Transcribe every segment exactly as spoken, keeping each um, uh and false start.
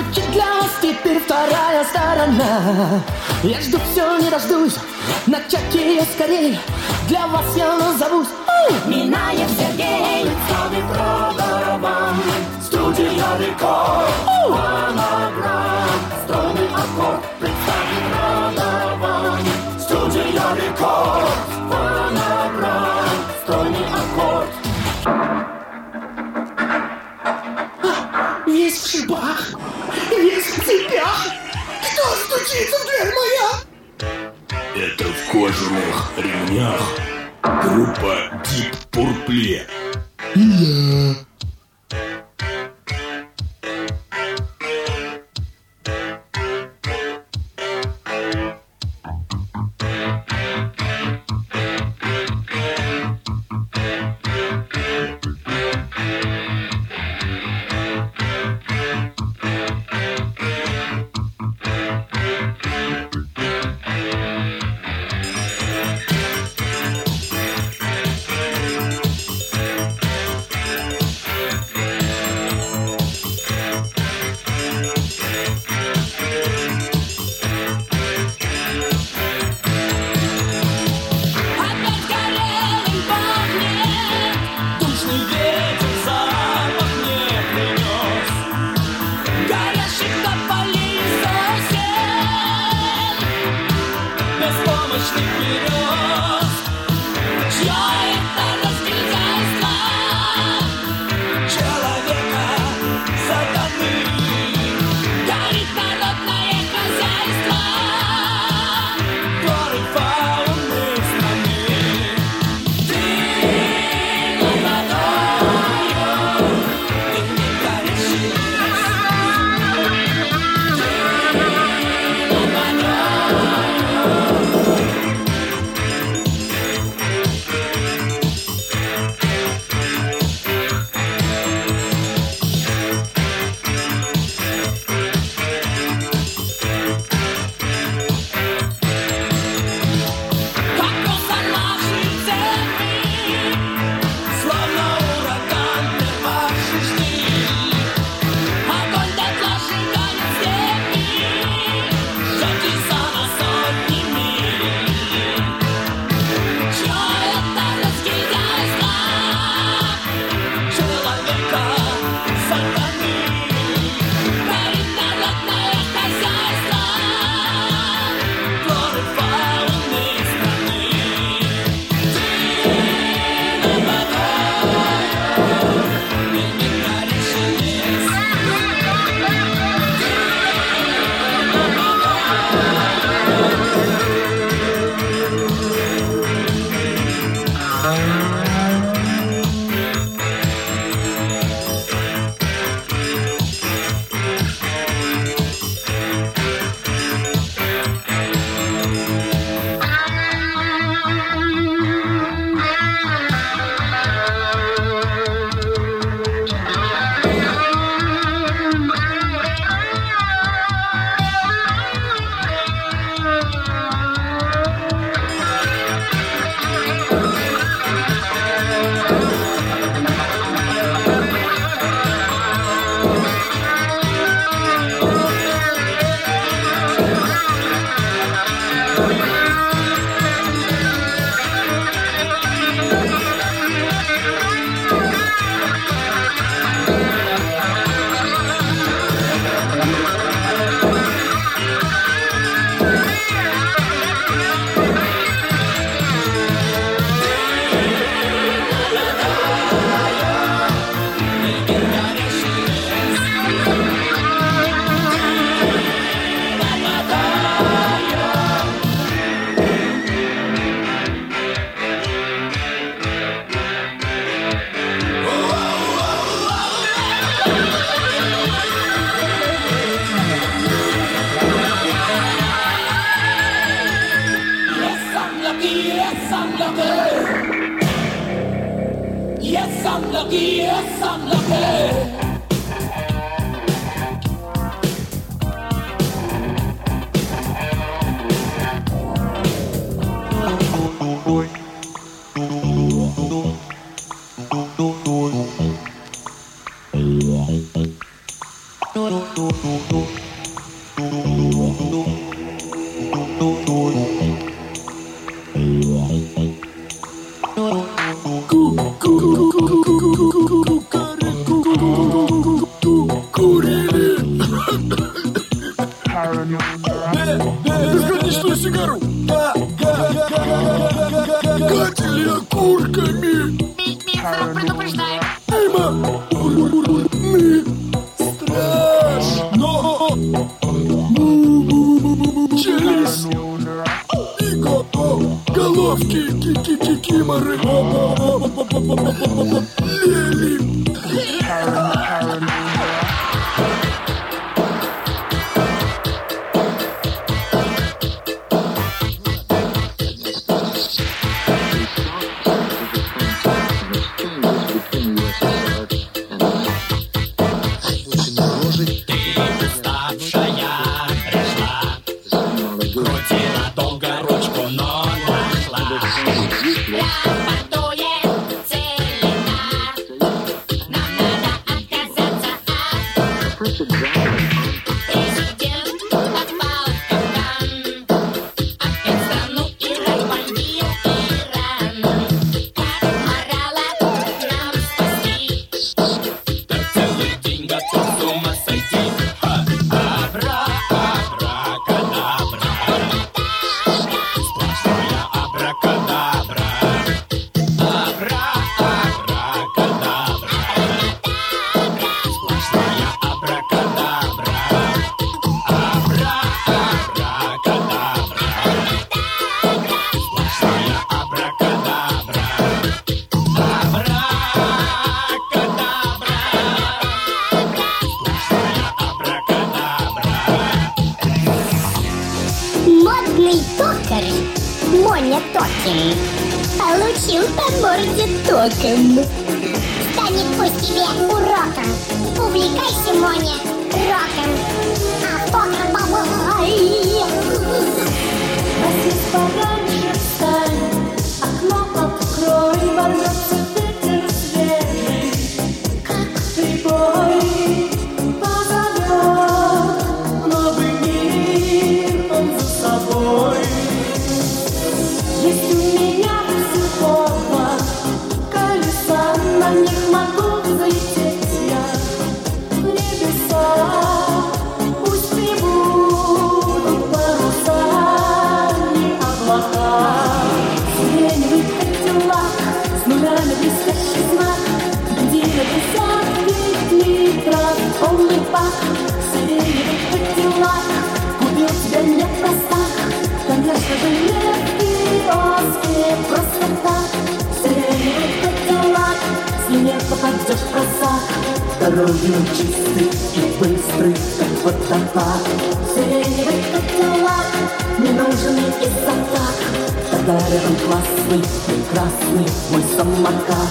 Звучит для вас теперь вторая сторона. Я жду все, не дождусь, начать ее скорей. Для вас я назовусь Минаев Сергей. Представит родовом студия Рекорд. Фонограмм, стройный аккорд. Представит родовом студия Рекорд. Фонограмм, стройный аккорд. весь в шипах, весь в цепях. Кто стучится в дверь моя? Это в кожаных ремнях группа Deep Purple. И я. No, no, no, no. Бесконечную сигару. Катили окурками. Предупреждаю. Мимо. Ми. Страшно. Через иго головки ки-ки-ки-киморы. Лели. Моня Токин получил по морде током. Станет пусть тебе уроком. Увлекайся, Моня, роком. А пока бабай. Проснись пораньше, встань, окно открой, ворвется ветер свежий, как прибой, позовет новый мир он за собой. Есть у меня всего колеса, на них могу взлететь я в небеса. Пусть прибудут паруса, не облака. Сиреневый котелок, с нулями блестящий знак, бензина десятки литров, полный бак. Сиреневый котелок купил тебя не просто так, конечно же, не в киоске, просто так. Сиреневый котелок, с ним не попадешь в просак. Дороги он чистый и быстрый, как водопад. Сиреневый котелок, не нужен и изотак. Тогда рядом классный, прекрасный мой самокат.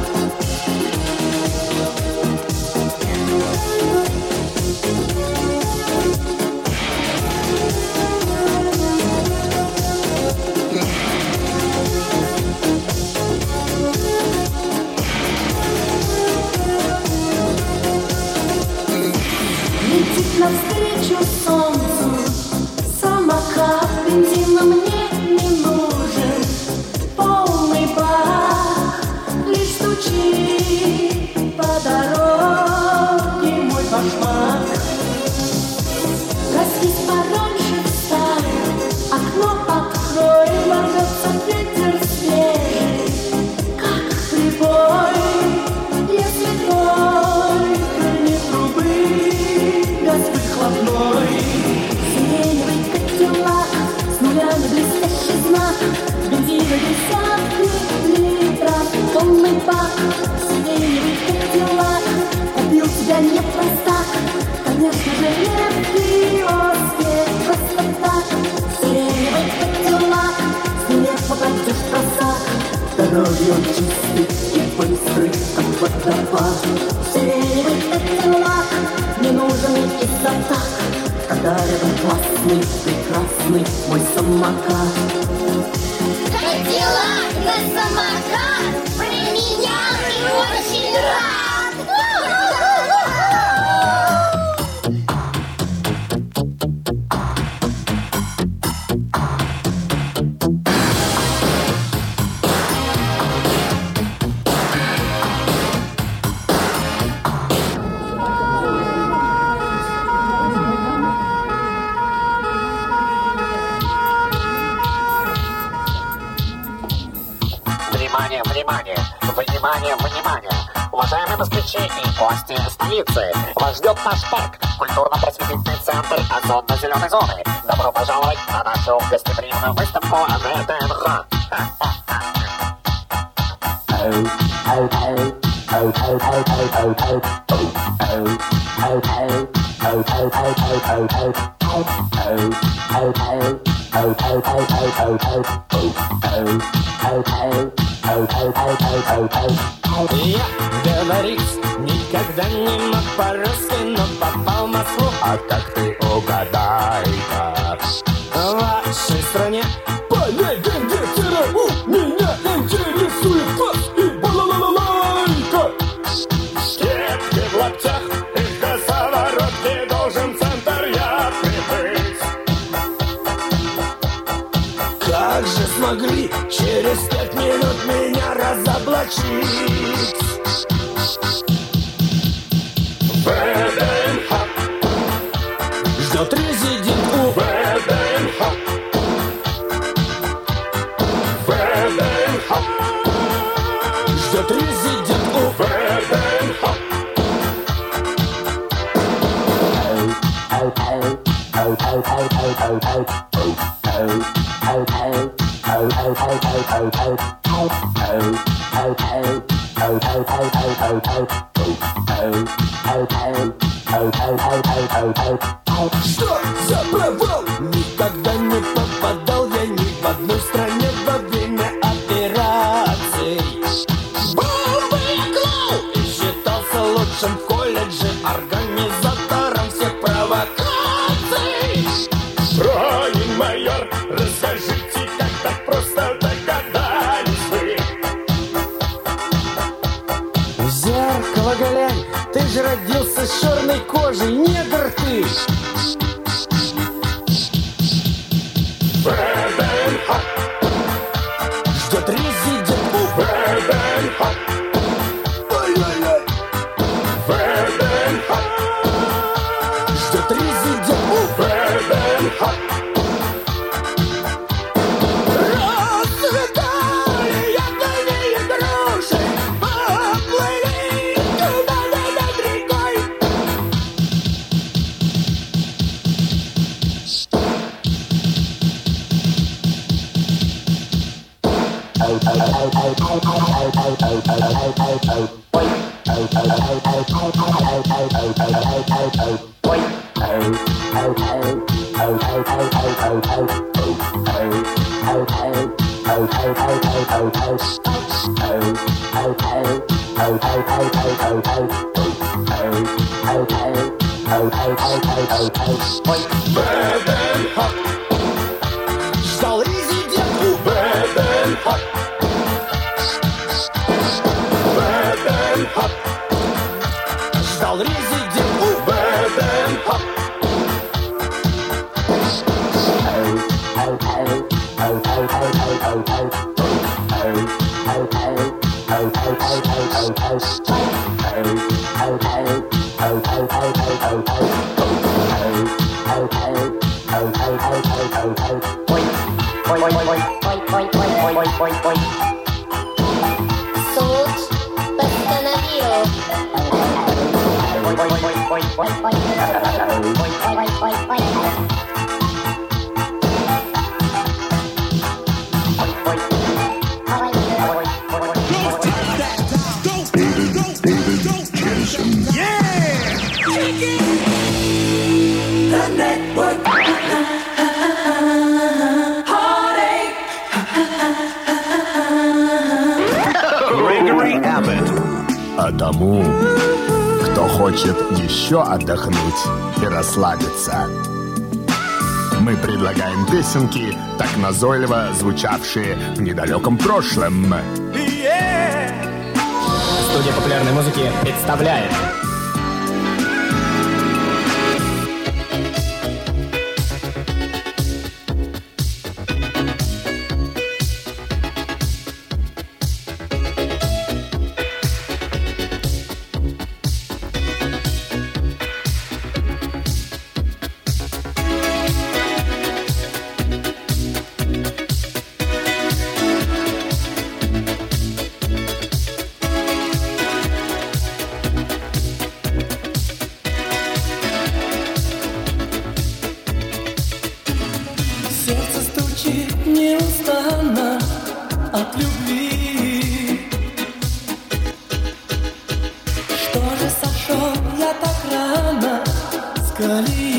Летит навстречу солнцу самокат, бензина мне не нужен, полный бак, лишь стучит по дороге мой башмак. Проснись пораньше, встань, окно открой, ворвется ветер свежий, как прибой, если только не трубы газ выхлопной. Сиреневый котелок, с нулями блестящий знак, бензина десятки литров, полный бак. Сиреневый котелок купил тебя не просто так, конечно же, не в киоске, просто так. Сиреневый котелок, с ним не попадешь в просак. Дороги он чистый и быстрый, как водопад. Сиреневый котелок, не нужен и изотак. Когда рядом классный, прекрасный мой самокат. Котелок на самокат применял и очень рад. внимание, внимание, внимание. Уважаемые москвичи и гости столицы, вас ждет наш парк, культурно-просветительный центр озонно-зеленой зоны. Добро пожаловать на нашу гостеприимную выставку ВДНХ. Я говорить никогда не мог по-русски, но попал в Москву. А как ты угадай-ка? В вашей стране Полегендетера у меня интересует вас и балалалайка. Скидки в локтях и косоворотки должен центр я прибыть. как же смогли через пять минут меня разоблачить? ВДНХ Ждет резидент у ВДНХ ВДНХ Ждет резидент у ВДНХ Что за провал? Никогда не попадал я ни в одной стране во время операций. Был бы я клоун и считался лучшим в колледже, организатором всех провокаций. Бронин майор, расскажите, как так просто догадались вы? В зеркало глянь, ты же родился с черной кожей, негр ты. ВДНХ Ждет резидент у ВДНХ Ой-ой-ой. ВДНХ Ждет резидент у ВДНХ Расцветали яблоневые груши, поплыли туда над рекой. ВДНХ Ждал резидент у ВДНХ ВДНХ Ждал резидент у ВДНХ Суд постановил. Gregory Abbott. А тому, кто хочет еще отдохнуть и расслабиться, мы предлагаем песенки, так назойливо звучавшие в недалеком прошлом. Студия популярной музыки представляет от любви. Что же сошел я так рано с колеи?